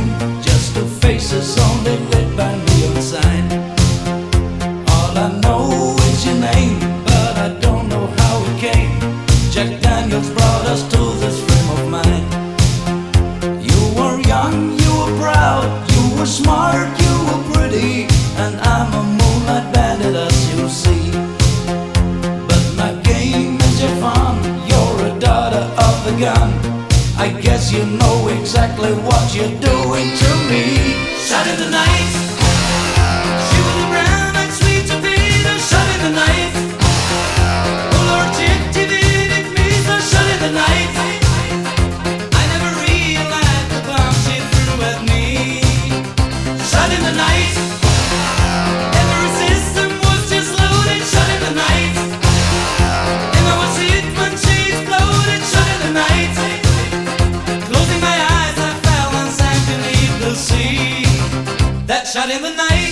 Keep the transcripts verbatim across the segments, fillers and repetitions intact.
just two faces only lit by neon sign. All I know is your name, but I don't know how it came. Jack Daniels brought us to this frame of mind. You were young, you were proud, you were smart, you were pretty, and I'm a moonlight bandit, as you see. But my game is your fun, you're a daughter of the gun. I guess you know exactly what you're doing to me. Shut in the night, she was a brown and sweet to be. Shut in the night, oh Lord, captivated me. So shut in the night, I never realized the bomb she threw at me. Shut in the night, every system was just loaded. Shut in the night, and I was hit when she exploded. Shut in the night, closing my eyes I fell and sank beneath the sea. That shut in the night.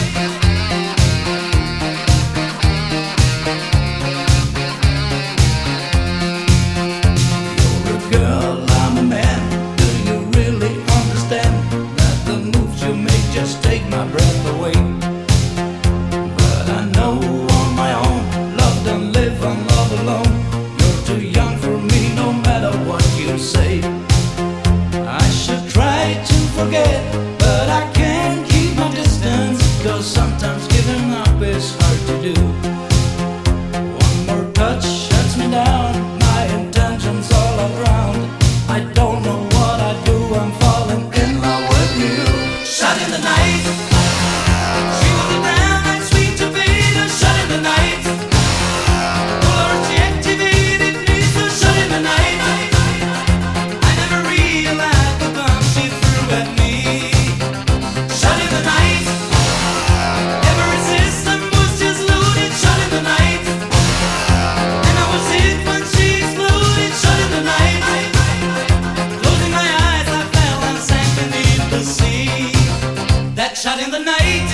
You're a girl, I'm a man. Do you really understand that the moves you make just take my breath away? But I know on my own, love don't live and love alone. You're too young for me, no matter what you say. I should try to forget, but I can't keep my distance, 'cause sometimes giving up is hard to do. One more touch shuts me down, my intentions all are drowned. I don't know what I do, I'm falling in love with you. Shut in the night, she was a brown and sweet to be. Shut in the night, oh Lord, she activated me. So shut in the night, I never realized the bomb she threw at me. Shut in the night, every system was just loaded. Shut in the night, and I was hit when she exploded. Shut in the night, closing my eyes I fell and sank beneath the sea. That shut in the night.